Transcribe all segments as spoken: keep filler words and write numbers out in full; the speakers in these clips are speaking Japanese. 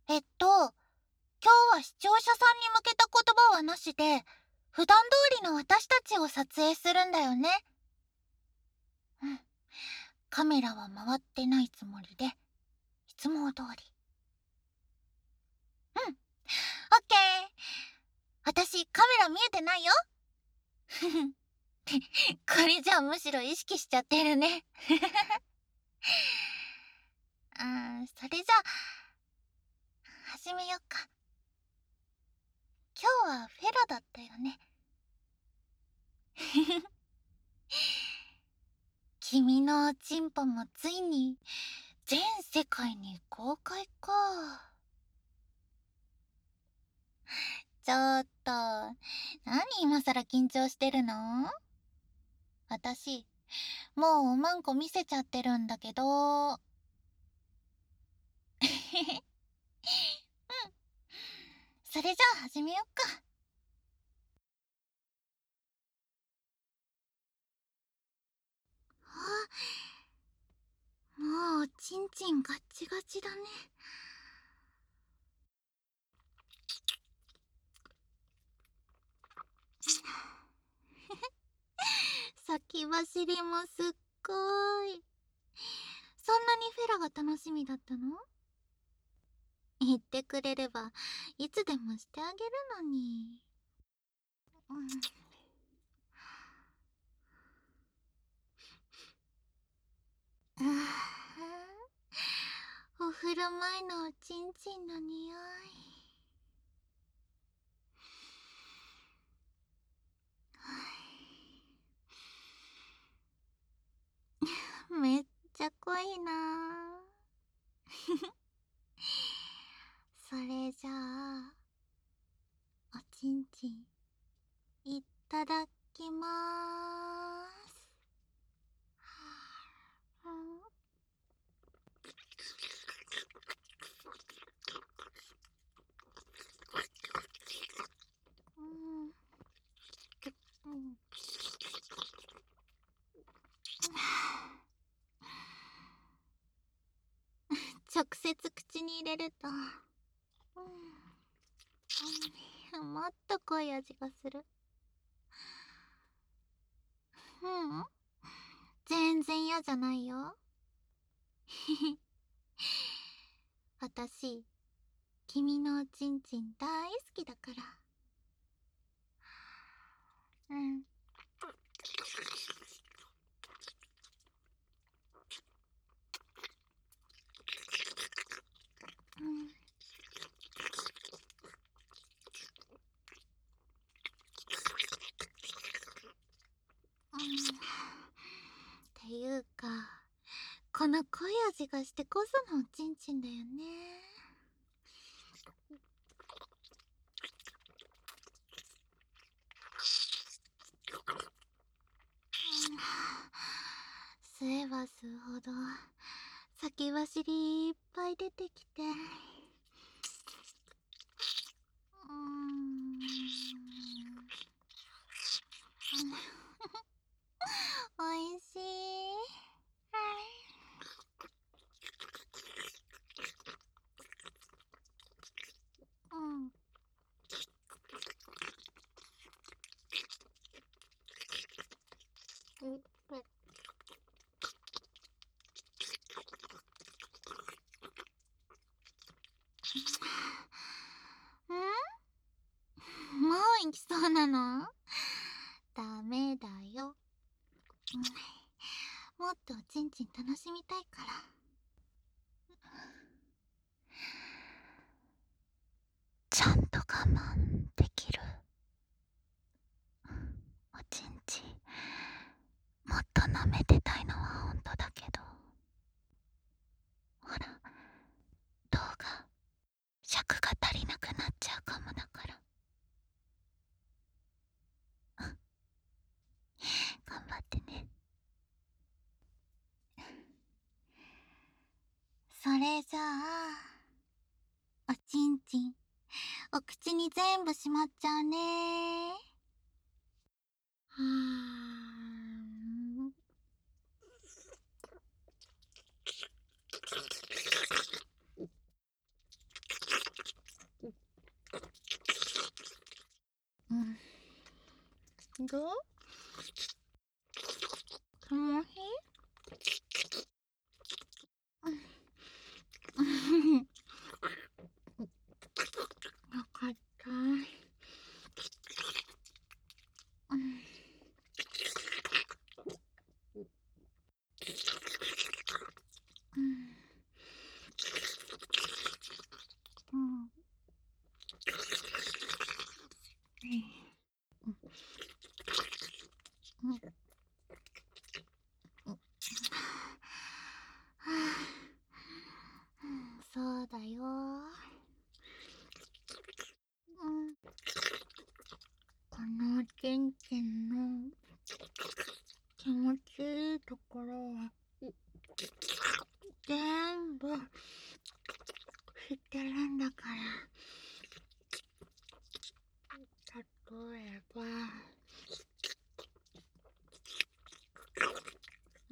えっと、今日は視聴者さんに向けた言葉はなしで、普段通りの私たちを撮影するんだよね。うん。カメラは回ってないつもりで、いつも通り。うん。オッケー。私、カメラ見えてないよ。ふふ。これじゃあむしろ意識しちゃってるね。うーん、それじゃあ、始めよっか。今日はフェラだったよね。君のチンポもついに全世界に公開か。ちょっと、何今さら緊張してるの？私、もうおまんこ見せちゃってるんだけど。うん。それじゃあ始めよっか。あ、もうチンチンガッチガチだね。先走りもすっごい。そんなにフェラが楽しみだったの？言ってくれればいつでもしてあげるのに。うん。うぅ、お風呂前のおちんちんの匂い。めっちゃ濃いなぁ。それじゃあ、おちんちん、いただきまーす。うん。うん。直接口に入れると、うん、もっと濃い味がする。ううん、全然嫌じゃないよ。私、君のおちんちん大好きだから。うん。うん。っていうか、この濃い味がしてこそのおちんちんだよね。吸えば吸うほど先走りいっぱい出てきて、うーんおいしい。うん。ん？もう行きそうなの？ダメだよ。もっとおちんちん楽しみたいから。ちゃんと我慢できる？おちんちんもっと舐めてたいのはほんとだけど、ほら、動画尺が足りなくなっちゃうかもだから。頑張ってね。それじゃあ、おちんちんお口に全部しまっちゃうね。はーん。 どう？気持ちいい？よかった。うん。うん。うん。うん。そうだよ。うん。このちんちんの気持ちいいところは全部知ってるんだから。例えば、うん、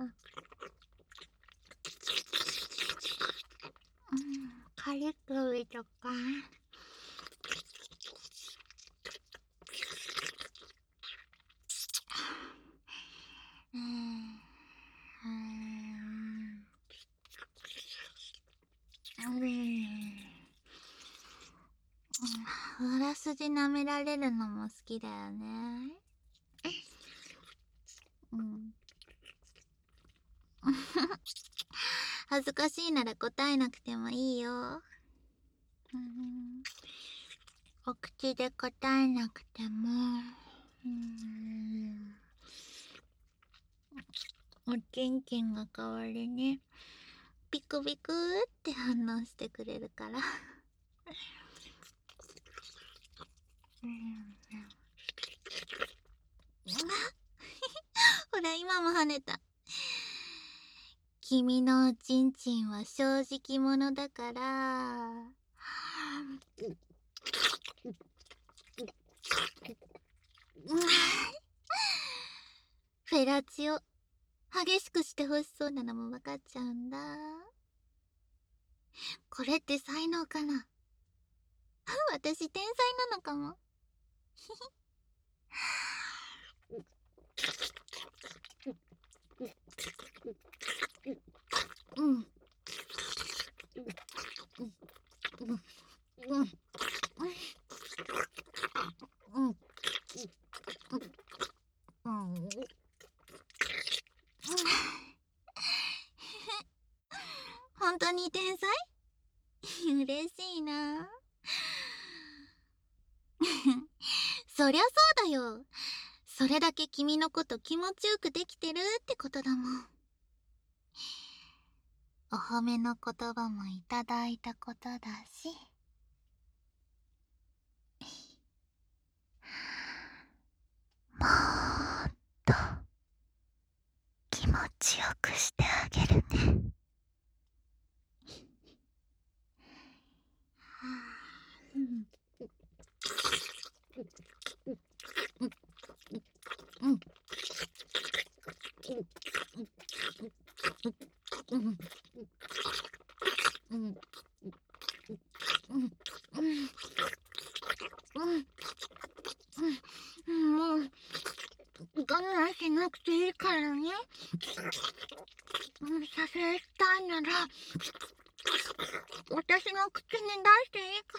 カリ首とか、うん、うん、うん、裏筋舐められるのも好きだよね。うん。恥ずかしいなら答えなくてもいいよ。うん、お口で答えなくても、うん、おちんちんが代わりにピクピクって反応してくれるから。うん、ほら今も跳ねた。君のおちんちんは正直者だから、フェラチオ激しくしてほしそうなのも分かっちゃうんだ。これって才能かな？私天才なのかも。うん。うん。うん。うん。うん。うん。うん。本当に天才？嬉しいな。そりゃそうだよ。それだけ君のこと気持ちよくできてるってことだもん。お褒めの言葉もいただいたことだし。もっと気持ちよくしてあげるね。うん。うん。うん。うん。うん。うん。うん。もう我慢しなくていいからね。させたいなら私の口に出していいから。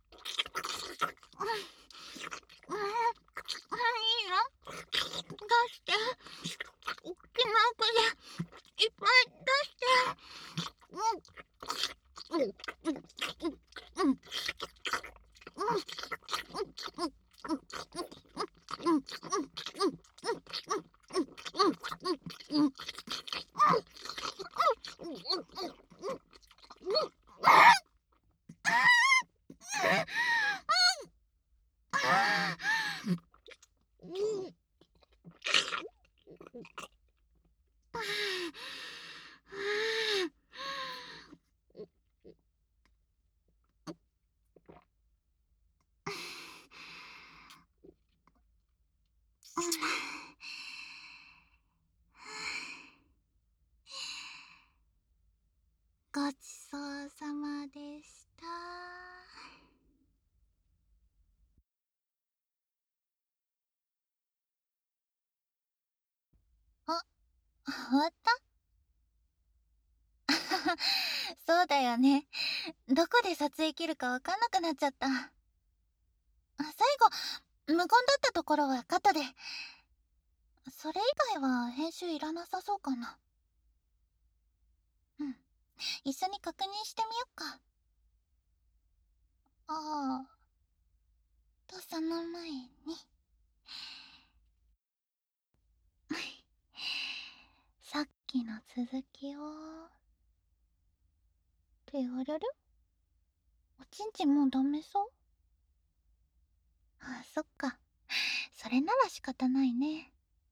いいよ。出して。大きな声でいっぱい出して。うん。うん。うん。うん。 ごちそうさまでした。あ、終わった？そうだよね。どこで撮影切るかわかんなくなっちゃった。あ、最後無言だったところはカットで。それ以外は編集いらなさそうかな。うん、一緒に確認してみよっか。ああ、とその前にさっきの続きを。ってあれれ、おちんちんもうダメそう？あ、そっか。それなら仕方ないね。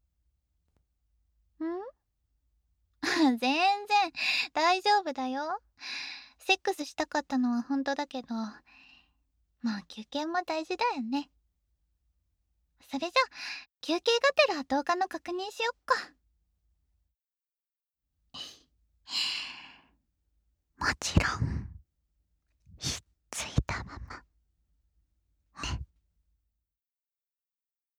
ん全然大丈夫だよ。セックスしたかったのは本当だけど、まあ休憩も大事だよね。それじゃ休憩がてら動画の確認しよっか。もちろん